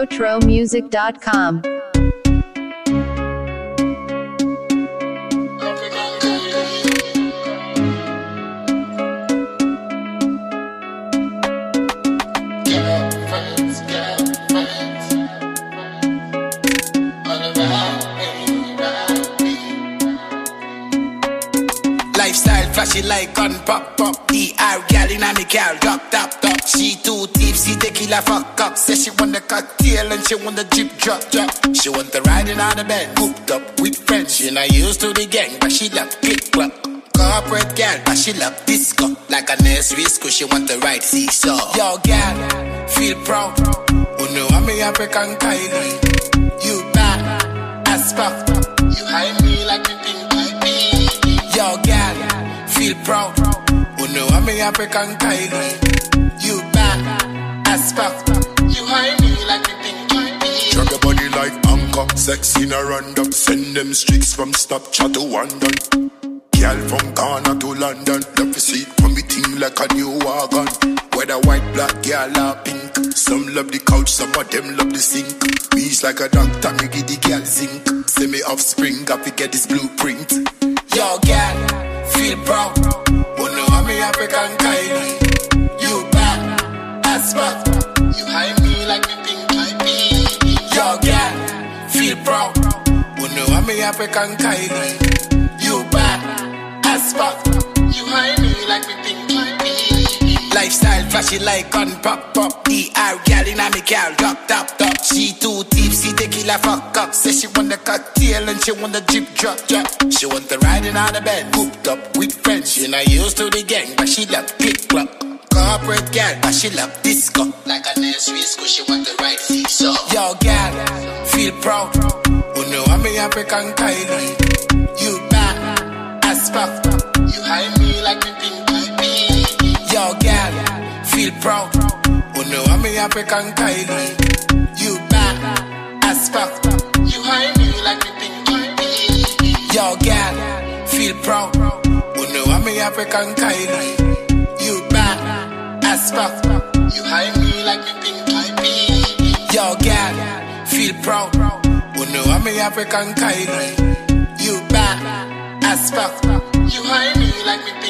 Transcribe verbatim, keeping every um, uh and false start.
Trotro Music dot com. Lifestyle flashy like gun pop pop. D R gal in a me car, drop top top. She too tipsy, tequila fuck up. Says she want the cocktail and she want the drip drop drop. She want the riding on the bed, hooked up with friends. She not used to the gang, but she love click club. Corporate gal, but she love disco. Like a nursery school, she want the right seesaw. Yo gal, feel proud. Oh no, I'm a African Kylie. You bad as fuck. You hide me like you think I be. Yo, gal, feel proud. Oh no, I'm a African Kylie. You bad as fuck. You hide me like you think I be. Drop your body like anchor, sex in a random. Send them streaks from Snapchat to London. Girl from Ghana to London. Love to see from me thing like a new wagon. Whether white, black, girl or pink. Some love the couch, some of them love the sink. Me's like a doctor, me give the girl zinc. Say me offspring, got to get this blueprint. Yo, gal, feel proud. Oh no, I'm a African Kylie. You bad as fuck. You hide me like you think I be. Yo, gal, feel proud. Oh no, I'm a African Kylie. You bad as fuck. You hide me like you think I be. Lifestyle flashy like gun pop pop. D R gal in a me car, drop top top. She too tipsy, tequila fuck up. Says she want the cocktail and she want the drip drop drop. She want the riding on the bed, hooked up with friends. She not used to the gang, but she love click club. Corporate gal, but she love disco. Like a nursery school, she want the right seesaw. Yo gal, feel proud. Oh no, I'm a African Kylie. You bad as fuck. You hide me like you think I be. Yo gal, feel proud. Oh no, I'm a African Kylie. You bad as fuck. You hide me like you think I be. Yo gal, feel proud. Oh no, I'm a African Kylie. You bad as fuck. You hide me like you think I be. Yo gal, feel proud. Oh no, I'm a African Kylie. You bad as fuck. You hide me like you think I be.